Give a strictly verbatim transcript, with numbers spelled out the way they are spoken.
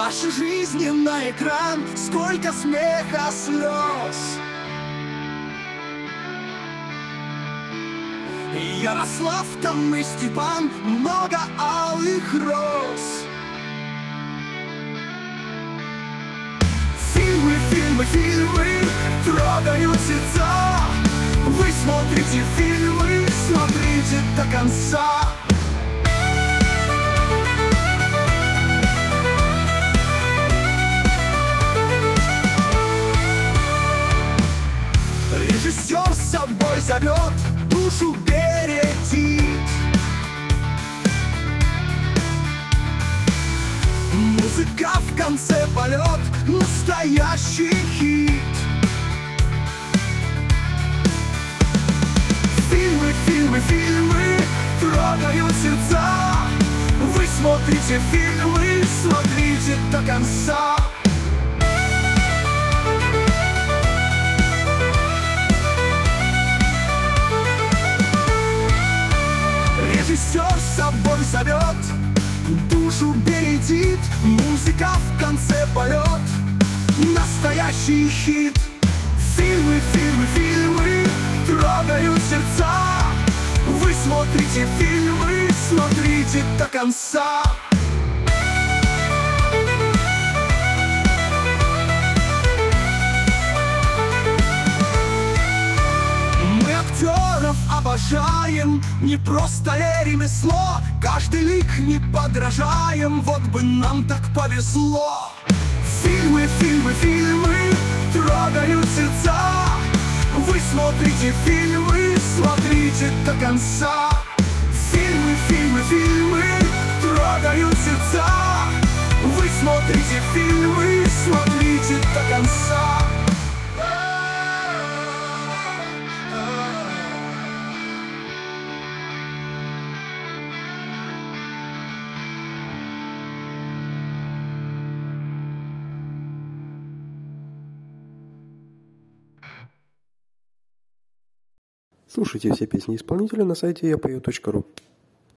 Нашей жизни на экран сколько смеха, слез. Ярослав там и Степан, много алых роз. Фильмы, фильмы, фильмы трогают сердца. Вы смотрите фильмы, смотрите до конца. Режиссер с собой зовет, душу бередит. Музыка в конце полет, настоящий хит. Фильмы, фильмы, фильмы трогают сердца. Вы смотрите фильмы, смотрите до конца. Режиссер с собой зовет, душу бередит. Музыка в конце полет, настоящий хит. Фильмы, фильмы, фильмы трогают сердца. Вы смотрите фильмы, смотрите до конца. Актеров обожаем, не просто ремесло. Каждый лик не подражаем, вот бы нам так повезло. Фильмы, фильмы, фильмы трогают сердца. Вы смотрите фильмы, смотрите до конца. Фильмы, фильмы, фильмы трогают сердца. Вы смотрите фильмы, смотрите до конца. Слушайте все песни исполнителя на сайте я пою точка ру.